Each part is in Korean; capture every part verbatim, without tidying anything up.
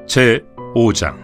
제오 장.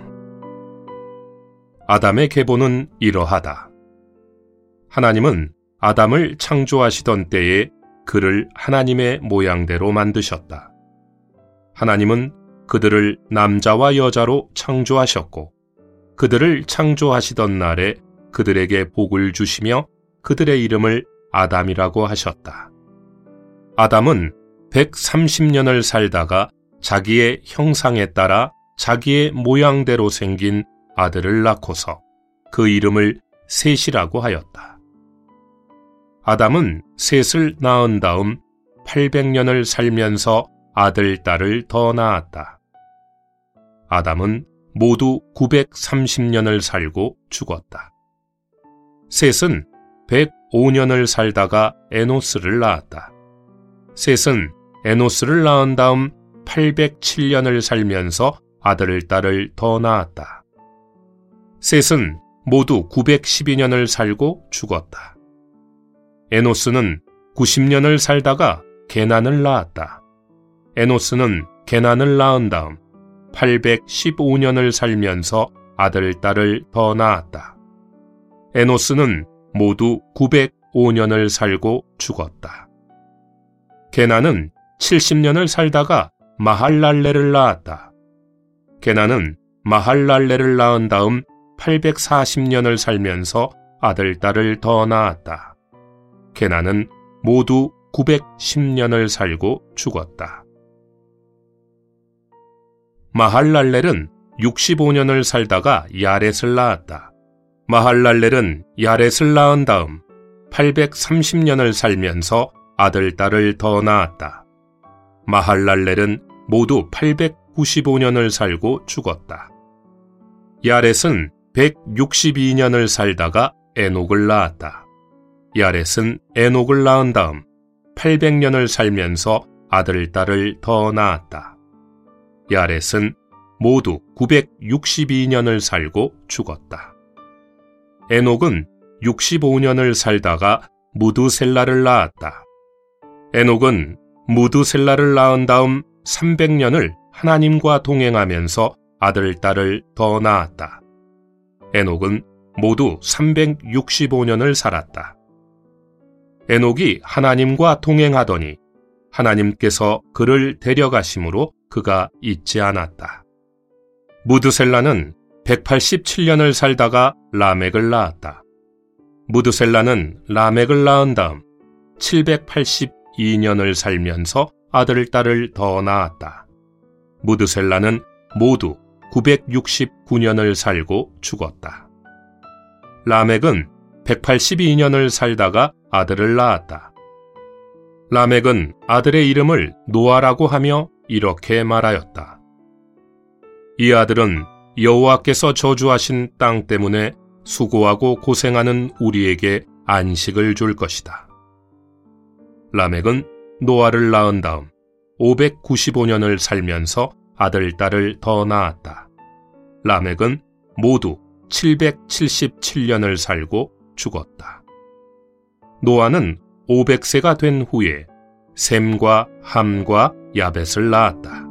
아담의 계보는 이러하다. 하나님은 아담을 창조하시던 때에 그를 하나님의 모양대로 만드셨다. 하나님은 그들을 남자와 여자로 창조하셨고 그들을 창조하시던 날에 그들에게 복을 주시며 그들의 이름을 아담이라고 하셨다. 아담은 백삼십 년을 살다가 자기의 형상에 따라 자기의 모양대로 생긴 아들을 낳고서 그 이름을 셋이라고 하였다. 아담은 셋을 낳은 다음 팔백 년을 살면서 아들, 딸을 더 낳았다. 아담은 모두 구백삼십 년을 살고 죽었다. 셋은 백오 년을 살다가 에노스를 낳았다. 셋은 에노스를 낳은 다음 팔백칠 년을 살면서 아들, 딸을 더 낳았다. 셋은 모두 구백십이 년을 살고 죽었다. 에노스는 구십 년을 살다가 게난을 낳았다. 에노스는 게난을 낳은 다음 팔백십오 년을 살면서 아들, 딸을 더 낳았다. 에노스는 모두 구백오 년을 살고 죽었다. 게난은 칠십 년을 살다가 마할랄레를 낳았다. 게난은 마할랄레를 낳은 다음 팔백사십 년을 살면서 아들, 딸을 더 낳았다. 게난은 모두 구백십 년을 살고 죽었다. 마할랄렐은 육십오 년을 살다가 야렛을 낳았다. 마할랄렐은 야렛을 낳은 다음 팔백삼십 년을 살면서 아들, 딸을 더 낳았다. 마할랄렐은 모두 팔백구십오 년을 살고 죽었다. 야렛은 백육십이 년을 살다가 에녹을 낳았다. 야렛은 에녹을 낳은 다음 팔백 년을 살면서 아들, 딸을 더 낳았다. 야렛은 모두 구백육십이 년을 살고 죽었다. 에녹은 육십오 년을 살다가 무두셀라를 낳았다. 에녹은 무두셀라를 낳은 다음 삼백 년을 하나님과 동행하면서 아들, 딸을 더 낳았다. 에녹은 모두 삼백육십오 년을 살았다. 에녹이 하나님과 동행하더니 하나님께서 그를 데려가심으로 그가 잊지 않았다. 무두셀라는 백팔십칠 년을 살다가 라멕을 낳았다. 무두셀라는 라멕을 낳은 다음 칠백팔십이 년을 살면서 아들, 딸을 더 낳았다. 무두셀라는 모두 구백육십구 년을 살고 죽었다. 라멕은 백팔십이 년을 살다가 아들을 낳았다. 라멕은 아들의 이름을 노아라고 하며 이렇게 말하였다. 이 아들은 여호와께서 저주하신 땅 때문에 수고하고 고생하는 우리에게 안식을 줄 것이다. 라멕은 노아를 낳은 다음 오백구십오 년을 살면서 아들, 딸을 더 낳았다. 라멕은 모두 칠백칠십칠 년을 살고 죽었다. 노아는 오백 세가 된 후에 셈과 함과 야벳을 낳았다.